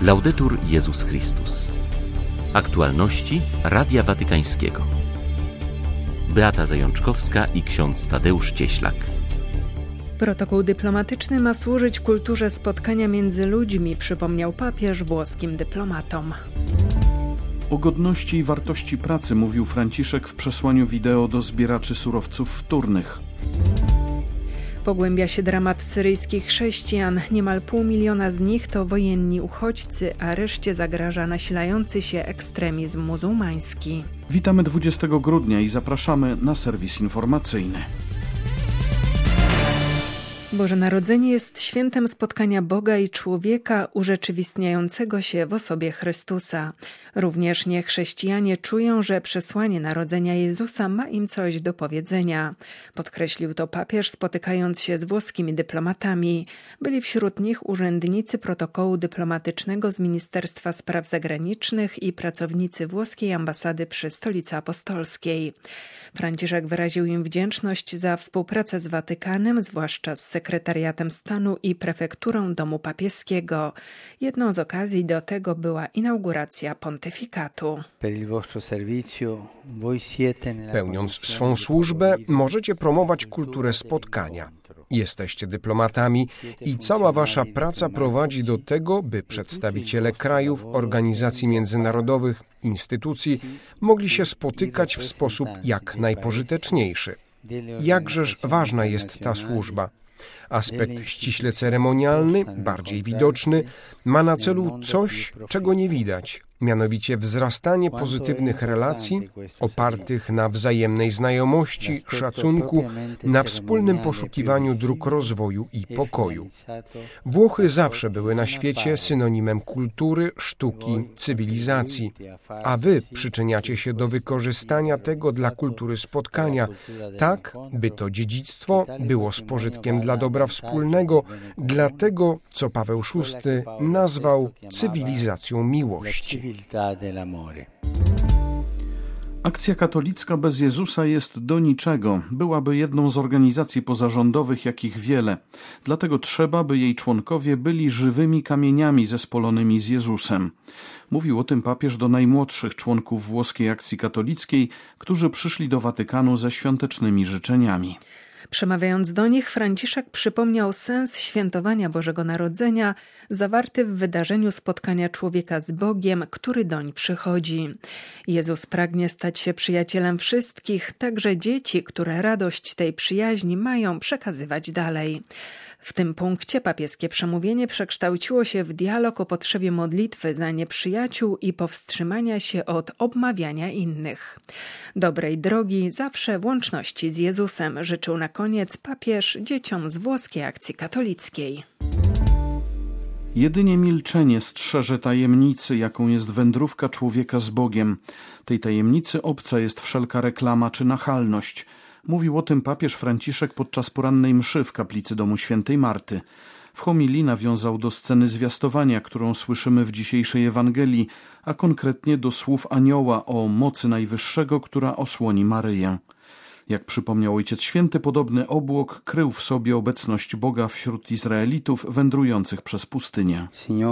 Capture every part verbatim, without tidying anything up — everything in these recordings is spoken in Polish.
Laudetur Jezus Chrystus. Aktualności Radia Watykańskiego. Beata Zajączkowska i ksiądz Tadeusz Cieślak. Protokół dyplomatyczny ma służyć kulturze spotkania między ludźmi, przypomniał papież włoskim dyplomatom. O godności i wartości pracy mówił Franciszek w przesłaniu wideo do zbieraczy surowców wtórnych. Pogłębia się dramat syryjskich chrześcijan. Niemal pół miliona z nich to wojenni uchodźcy, a reszcie zagraża nasilający się ekstremizm muzułmański. Witamy dwudziestego grudnia i zapraszamy na serwis informacyjny. Boże Narodzenie jest świętem spotkania Boga i człowieka urzeczywistniającego się w osobie Chrystusa. Również niechrześcijanie czują, że przesłanie narodzenia Jezusa ma im coś do powiedzenia. Podkreślił to papież, spotykając się z włoskimi dyplomatami. Byli wśród nich urzędnicy protokołu dyplomatycznego z Ministerstwa Spraw Zagranicznych i pracownicy włoskiej ambasady przy Stolicy Apostolskiej. Franciszek wyraził im wdzięczność za współpracę z Watykanem, zwłaszcza z Sekretariatem Stanu i Prefekturą Domu Papieskiego. Jedną z okazji do tego była inauguracja pontyfikatu. Pełniąc swą służbę, możecie promować kulturę spotkania. Jesteście dyplomatami i cała wasza praca prowadzi do tego, by przedstawiciele krajów, organizacji międzynarodowych, instytucji mogli się spotykać w sposób jak najpożyteczniejszy. Jakżeż ważna jest ta służba. Aspekt ściśle ceremonialny, bardziej widoczny, ma na celu coś, czego nie widać, mianowicie wzrastanie pozytywnych relacji opartych na wzajemnej znajomości, szacunku, na wspólnym poszukiwaniu dróg rozwoju i pokoju. Włochy zawsze były na świecie synonimem kultury, sztuki, cywilizacji, a wy przyczyniacie się do wykorzystania tego dla kultury spotkania, tak, by to dziedzictwo było z pożytkiem dla dobra wspólnego, dla tego, co Paweł szósty nazwał cywilizacją miłości. Akcja katolicka bez Jezusa jest do niczego. Byłaby jedną z organizacji pozarządowych, jakich wiele. Dlatego trzeba, by jej członkowie byli żywymi kamieniami zespolonymi z Jezusem. Mówił o tym papież do najmłodszych członków włoskiej akcji katolickiej, którzy przyszli do Watykanu ze świątecznymi życzeniami. Przemawiając do nich, Franciszek przypomniał sens świętowania Bożego Narodzenia zawarty w wydarzeniu spotkania człowieka z Bogiem, który doń przychodzi. Jezus pragnie stać się przyjacielem wszystkich, także dzieci, które radość tej przyjaźni mają przekazywać dalej. W tym punkcie papieskie przemówienie przekształciło się w dialog o potrzebie modlitwy za nieprzyjaciół i powstrzymania się od obmawiania innych. Dobrej drogi, zawsze w łączności z Jezusem, życzył na koniec papież dzieciom z włoskiej akcji katolickiej. Jedynie milczenie strzeże tajemnicy, jaką jest wędrówka człowieka z Bogiem. Tej tajemnicy obca jest wszelka reklama czy nachalność. Mówił o tym papież Franciszek podczas porannej mszy w kaplicy domu świętej Marty. W homilii nawiązał do sceny zwiastowania, którą słyszymy w dzisiejszej Ewangelii, a konkretnie do słów anioła o mocy Najwyższego, która osłoni Maryję. Jak przypomniał Ojciec Święty, podobny obłok krył w sobie obecność Boga wśród Izraelitów wędrujących przez pustynię.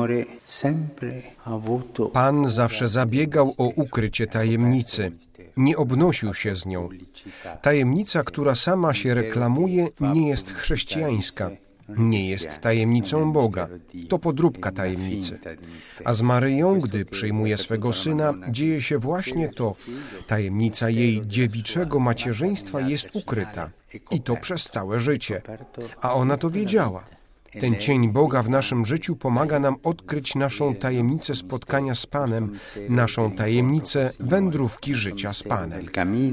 Pan zawsze zabiegał o ukrycie tajemnicy. Nie obnosił się z nią. Tajemnica, która sama się reklamuje, nie jest chrześcijańska. Nie jest tajemnicą Boga. To podróbka tajemnicy. A z Maryją, gdy przyjmuje swego Syna, dzieje się właśnie to. Tajemnica jej dziewiczego macierzyństwa jest ukryta. I to przez całe życie. A ona to wiedziała. Ten cień Boga w naszym życiu pomaga nam odkryć naszą tajemnicę spotkania z Panem, naszą tajemnicę wędrówki życia z Panem.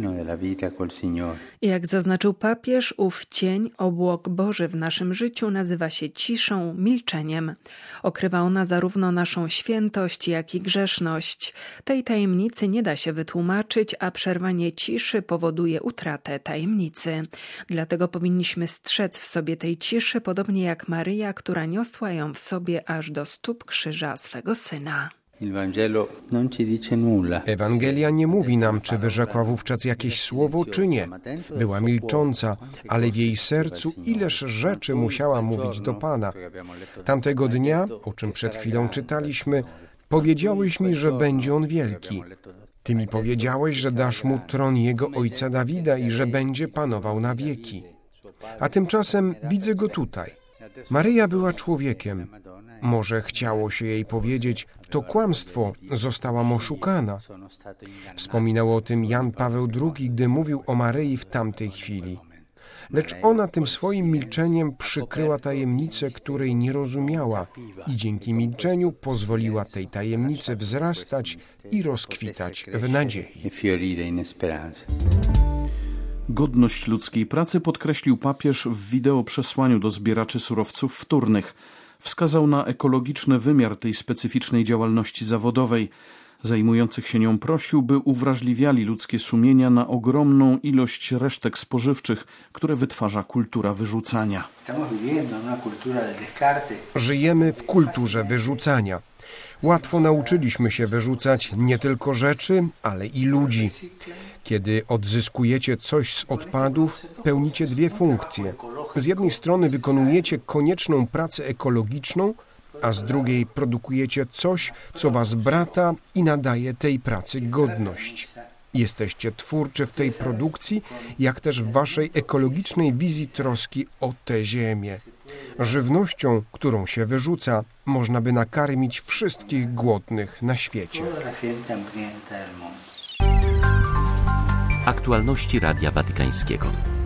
Jak zaznaczył papież, ów cień, obłok Boży w naszym życiu nazywa się ciszą, milczeniem. Okrywa ona zarówno naszą świętość, jak i grzeszność. Tej tajemnicy nie da się wytłumaczyć, a przerwanie ciszy powoduje utratę tajemnicy. Dlatego powinniśmy strzec w sobie tej ciszy, podobnie jak Maryja, która niosła ją w sobie aż do stóp krzyża swego Syna. Ewangelia nie mówi nam, czy wyrzekła wówczas jakieś słowo, czy nie. Była milcząca, ale w jej sercu ileż rzeczy musiała mówić do Pana. Tamtego dnia, o czym przed chwilą czytaliśmy, powiedziałeś mi, że będzie on wielki. Ty mi powiedziałeś, że dasz mu tron jego ojca Dawida i że będzie panował na wieki. A tymczasem widzę go tutaj. Maryja była człowiekiem. Może chciało się jej powiedzieć, to kłamstwo, zostałam oszukana. Wspominał o tym Jan Paweł drugi, gdy mówił o Maryi w tamtej chwili. Lecz ona tym swoim milczeniem przykryła tajemnicę, której nie rozumiała i dzięki milczeniu pozwoliła tej tajemnicy wzrastać i rozkwitać w nadziei. Godność ludzkiej pracy podkreślił papież w wideo przesłaniu do zbieraczy surowców wtórnych. Wskazał na ekologiczny wymiar tej specyficznej działalności zawodowej. Zajmujących się nią prosił, by uwrażliwiali ludzkie sumienia na ogromną ilość resztek spożywczych, które wytwarza kultura wyrzucania. Żyjemy w kulturze wyrzucania. Łatwo nauczyliśmy się wyrzucać nie tylko rzeczy, ale i ludzi. Kiedy odzyskujecie coś z odpadów, pełnicie dwie funkcje. Z jednej strony wykonujecie konieczną pracę ekologiczną, a z drugiej produkujecie coś, co was brata i nadaje tej pracy godność. Jesteście twórczy w tej produkcji, jak też w waszej ekologicznej wizji troski o tę ziemię. Żywnością, którą się wyrzuca, można by nakarmić wszystkich głodnych na świecie. Aktualności Radia Watykańskiego.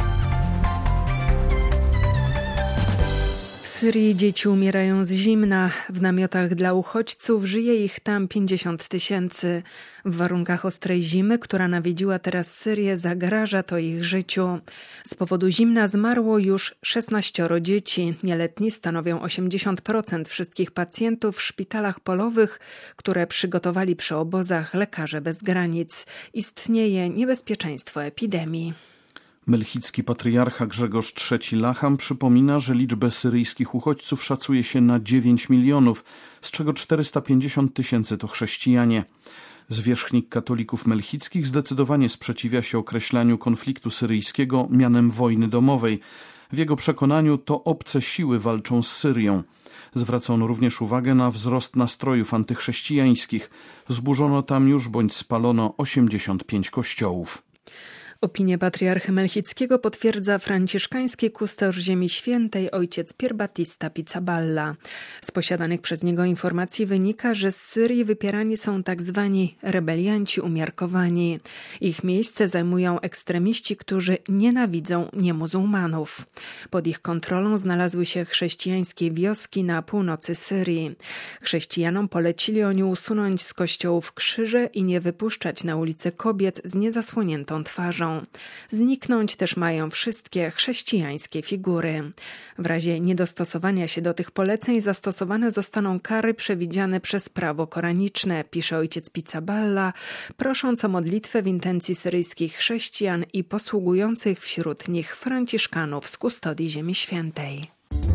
W Syrii dzieci umierają z zimna. W namiotach dla uchodźców żyje ich tam pięćdziesiąt tysięcy. W warunkach ostrej zimy, która nawiedziła teraz Syrię, zagraża to ich życiu. Z powodu zimna zmarło już szesnaścioro dzieci. Nieletni stanowią osiemdziesiąt procent wszystkich pacjentów w szpitalach polowych, które przygotowali przy obozach Lekarze Bez Granic. Istnieje niebezpieczeństwo epidemii. Melchicki patriarcha Grzegorz trzeci Lacham przypomina, że liczbę syryjskich uchodźców szacuje się na dziewięć milionów, z czego czterysta pięćdziesiąt tysięcy to chrześcijanie. Zwierzchnik katolików melchickich zdecydowanie sprzeciwia się określaniu konfliktu syryjskiego mianem wojny domowej. W jego przekonaniu to obce siły walczą z Syrią. Zwraca on również uwagę na wzrost nastrojów antychrześcijańskich. Zburzono tam już bądź spalono osiemdziesiąt pięć kościołów. Opinię patriarchy Melchickiego potwierdza franciszkański kustosz Ziemi Świętej ojciec Pier Battista Pizzaballa. Z posiadanych przez niego informacji wynika, że z Syrii wypierani są tak zwani rebelianci umiarkowani. Ich miejsce zajmują ekstremiści, którzy nienawidzą niemuzułmanów. Pod ich kontrolą znalazły się chrześcijańskie wioski na północy Syrii. Chrześcijanom polecili oni usunąć z kościołów krzyże i nie wypuszczać na ulicę kobiet z niezasłoniętą twarzą. Zniknąć też mają wszystkie chrześcijańskie figury. W razie niedostosowania się do tych poleceń zastosowane zostaną kary przewidziane przez prawo koraniczne, pisze ojciec Pizzaballa, prosząc o modlitwę w intencji syryjskich chrześcijan i posługujących wśród nich franciszkanów z kustodii Ziemi Świętej.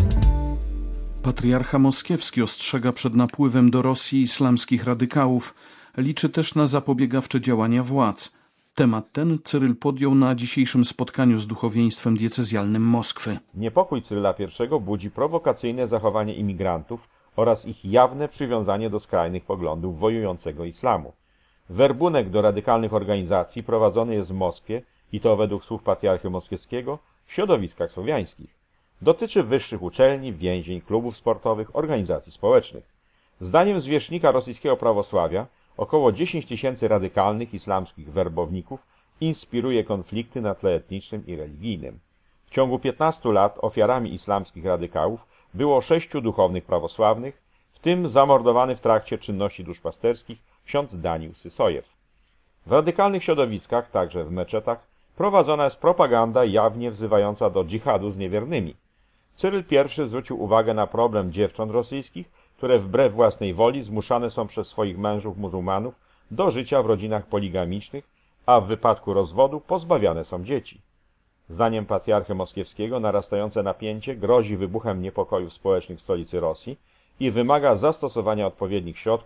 Patriarcha moskiewski ostrzega przed napływem do Rosji islamskich radykałów. Liczy też na zapobiegawcze działania władz. Temat ten Cyryl podjął na dzisiejszym spotkaniu z duchowieństwem diecezjalnym Moskwy. Niepokój Cyryla I budzi prowokacyjne zachowanie imigrantów oraz ich jawne przywiązanie do skrajnych poglądów wojującego islamu. Werbunek do radykalnych organizacji prowadzony jest w Moskwie, i to według słów patriarchy moskiewskiego, w środowiskach słowiańskich. Dotyczy wyższych uczelni, więzień, klubów sportowych, organizacji społecznych. Zdaniem zwierzchnika rosyjskiego prawosławia około dziesięć tysięcy radykalnych islamskich werbowników inspiruje konflikty na tle etnicznym i religijnym. W ciągu piętnastu lat ofiarami islamskich radykałów było sześciu duchownych prawosławnych, w tym zamordowany w trakcie czynności duszpasterskich ksiądz Danił Sysojew. W radykalnych środowiskach, także w meczetach, prowadzona jest propaganda jawnie wzywająca do dżihadu z niewiernymi. Cyryl I zwrócił uwagę na problem dziewcząt rosyjskich, które wbrew własnej woli zmuszane są przez swoich mężów muzułmanów do życia w rodzinach poligamicznych, a w wypadku rozwodu pozbawiane są dzieci. Zdaniem patriarchy moskiewskiego narastające napięcie grozi wybuchem niepokojów społecznych w stolicy Rosji i wymaga zastosowania odpowiednich środków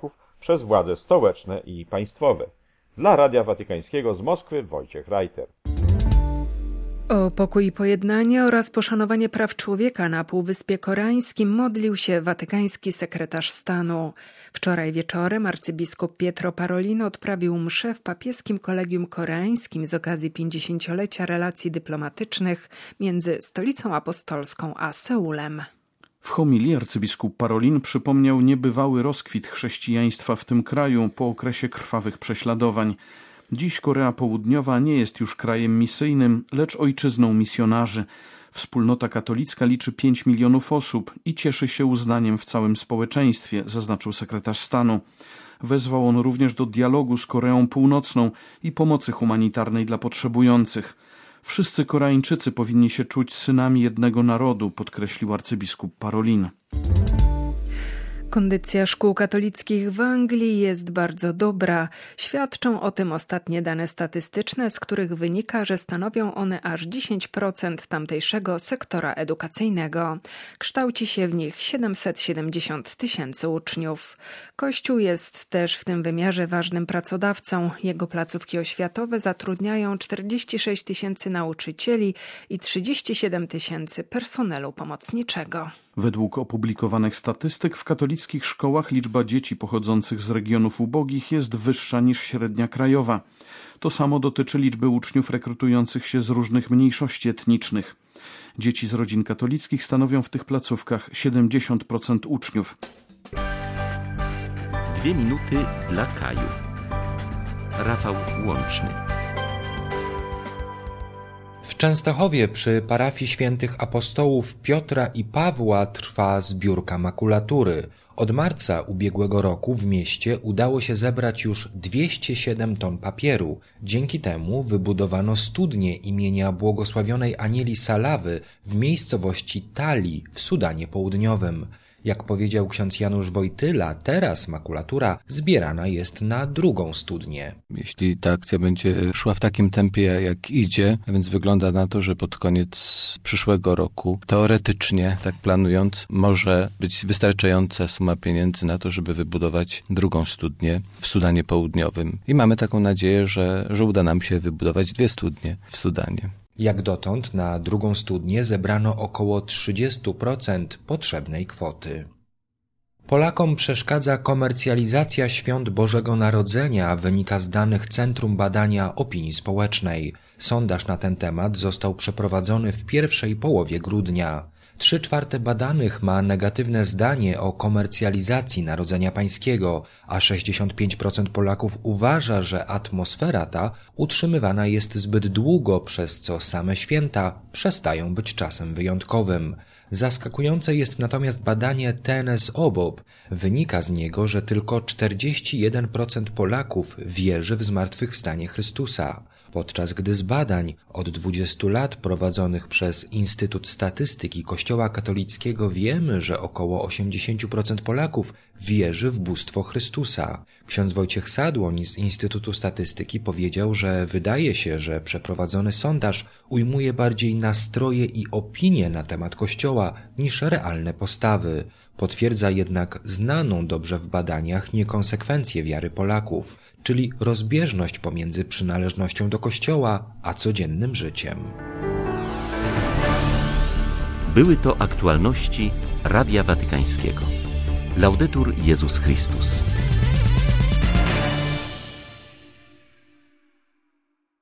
przez władze stołeczne i państwowe. Dla Radia Watykańskiego z Moskwy Wojciech Reiter. O pokój i pojednanie oraz poszanowanie praw człowieka na Półwyspie Koreańskim modlił się watykański sekretarz stanu. Wczoraj wieczorem arcybiskup Pietro Parolin odprawił mszę w papieskim kolegium koreańskim z okazji pięćdziesięciolecia relacji dyplomatycznych między Stolicą Apostolską a Seulem. W homilii arcybiskup Parolin przypomniał niebywały rozkwit chrześcijaństwa w tym kraju po okresie krwawych prześladowań. Dziś Korea Południowa nie jest już krajem misyjnym, lecz ojczyzną misjonarzy. Wspólnota katolicka liczy pięć milionów osób i cieszy się uznaniem w całym społeczeństwie, zaznaczył sekretarz stanu. Wezwał on również do dialogu z Koreą Północną i pomocy humanitarnej dla potrzebujących. Wszyscy Koreańczycy powinni się czuć synami jednego narodu, podkreślił arcybiskup Parolin. Kondycja szkół katolickich w Anglii jest bardzo dobra. Świadczą o tym ostatnie dane statystyczne, z których wynika, że stanowią one aż dziesięć procent tamtejszego sektora edukacyjnego. Kształci się w nich siedemset siedemdziesiąt tysięcy uczniów. Kościół jest też w tym wymiarze ważnym pracodawcą. Jego placówki oświatowe zatrudniają czterdzieści sześć tysięcy nauczycieli i trzydzieści siedem tysięcy personelu pomocniczego. Według opublikowanych statystyk w katolickich szkołach liczba dzieci pochodzących z regionów ubogich jest wyższa niż średnia krajowa. To samo dotyczy liczby uczniów rekrutujących się z różnych mniejszości etnicznych. Dzieci z rodzin katolickich stanowią w tych placówkach siedemdziesiąt procent uczniów. Dwie minuty dla Kaju. Rafał Łączny. W Częstochowie przy parafii świętych apostołów Piotra i Pawła trwa zbiórka makulatury. Od marca ubiegłego roku w mieście udało się zebrać już dwieście siedem ton papieru. Dzięki temu wybudowano studnię imienia błogosławionej Anieli Salawy w miejscowości Tali w Sudanie Południowym. Jak powiedział ksiądz Janusz Wojtyla, teraz makulatura zbierana jest na drugą studnię. Jeśli ta akcja będzie szła w takim tempie, jak idzie, a więc wygląda na to, że pod koniec przyszłego roku, teoretycznie, tak planując, może być wystarczająca suma pieniędzy na to, żeby wybudować drugą studnię w Sudanie Południowym. I mamy taką nadzieję, że, że uda nam się wybudować dwie studnie w Sudanie. Jak dotąd na drugą studnię zebrano około trzydzieści procent potrzebnej kwoty. Polakom przeszkadza komercjalizacja świąt Bożego Narodzenia, wynika z danych Centrum Badania Opinii Społecznej. Sondaż na ten temat został przeprowadzony w pierwszej połowie grudnia. Trzy czwarte badanych ma negatywne zdanie o komercjalizacji Narodzenia Pańskiego, a sześćdziesiąt pięć procent Polaków uważa, że atmosfera ta utrzymywana jest zbyt długo, przez co same święta przestają być czasem wyjątkowym. Zaskakujące jest natomiast badanie T N S O B O P. Wynika z niego, że tylko czterdzieści jeden procent Polaków wierzy w zmartwychwstanie Chrystusa, podczas gdy z badań od dwudziestu lat prowadzonych przez Instytut Statystyki Kościoła Katolickiego wiemy, że około osiemdziesiąt procent Polaków wierzy w bóstwo Chrystusa. Ksiądz Wojciech Sadłoń z Instytutu Statystyki powiedział, że wydaje się, że przeprowadzony sondaż ujmuje bardziej nastroje i opinie na temat Kościoła niż realne postawy. Potwierdza jednak znaną dobrze w badaniach niekonsekwencję wiary Polaków, czyli rozbieżność pomiędzy przynależnością do Kościoła a codziennym życiem. Były to aktualności Radia Watykańskiego. Laudetur Jezus Chrystus.